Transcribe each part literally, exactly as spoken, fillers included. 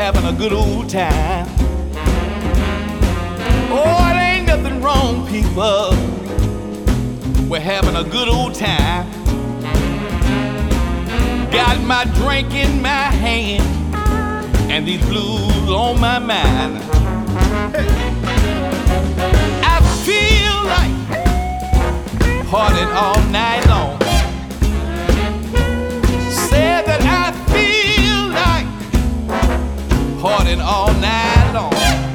having a good old time. Oh, it ain't nothing wrong, people. We're having a good old time. Got my drink in my hand and these blues on my mind. I feel like partying all night long. Said that I feel like partying all night long.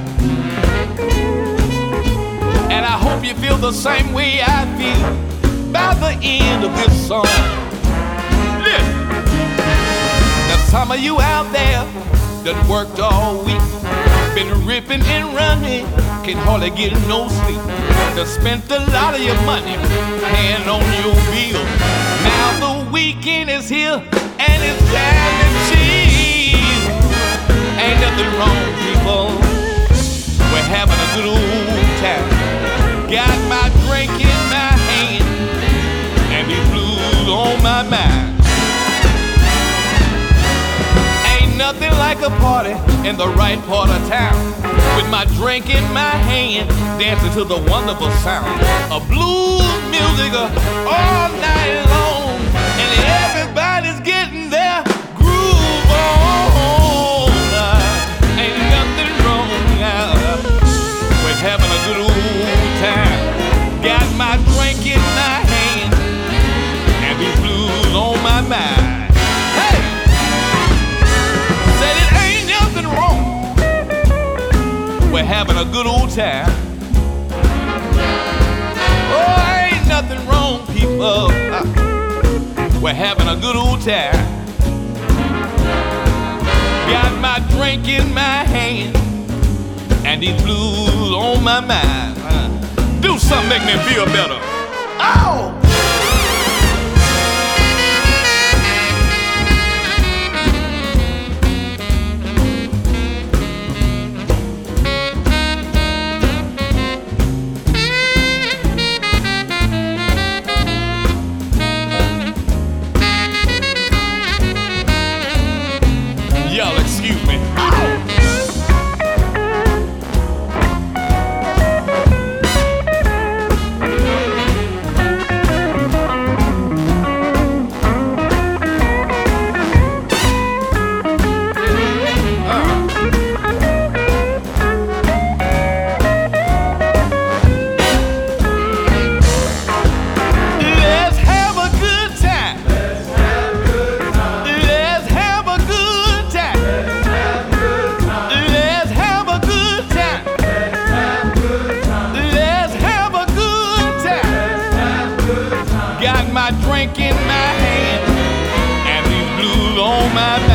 And I hope you feel the same way I feel by the end of this song. Listen. Now some of you out there done worked all week, been ripping and running, can hardly get no sleep. Done spent a lot of your money paying on your bill. Now the weekend is here and it's time to cheese. Ain't nothing wrong, people. We're having a good old time. Got my drink in my hand and these blues on my mind. Ain't nothing like a party in the right part of town, with my drink in my hand, dancing to the wonderful sound of blues music all night long, and everybody's getting their groove on. Ain't nothing wrong now. We're having a good old time. Got my drink in my hand and these blues on my mind. Hey, said it ain't nothing wrong. We're having a good old time. Oh, ain't nothing wrong, people. We're having a good old time. Got my drink in my hand and these blues on my mind. Do something make me feel better. Oh! Y'all excuse me. Oh! Got my drink in my hand and these blues on my mind.